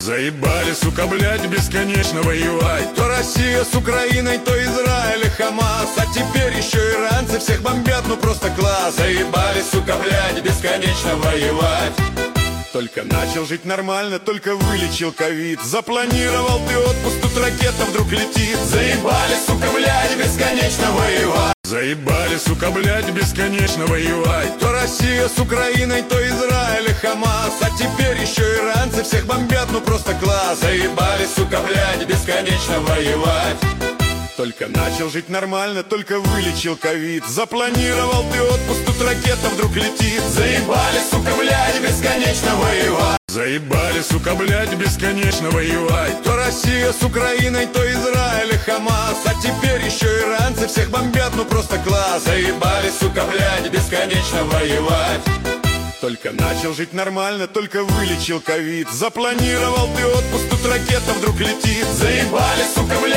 Заебали, сука, блядь, бесконечно воевать. То Россия с Украиной, то Израиль и Хамас. А теперь еще иранцы всех бомбят, ну просто класс. Заебали, сука, блядь, бесконечно воевать. Только начал жить нормально, только вылечил ковид. Запланировал ты отпуск, тут ракета вдруг летит. Заебали, сука, блядь, бесконечно воевать. Заебали, сука, блядь, бесконечно воевать. То Россия с Украиной, то Израиль и Хамас. А теперь еще иранцы всех бомбят, ну просто класс. Заебали, сука, блядь, бесконечно воевать. Только начал жить нормально, только вылечил ковид. Запланировал ты отпуск, тут ракета вдруг летит. Заебали, сука, блядь, бесконечно воевать. Заебали, сука, блядь, бесконечно воевать. То Россия с Украиной, то Израиль и Хамас. А теперь еще иранцы всех бомбят, ну просто класс. Заебали, сука, блядь, бесконечно воевать. Только начал жить нормально, только вылечил ковид. Запланировал ты отпуск, тут ракета вдруг летит. Заебали, сука, блядь.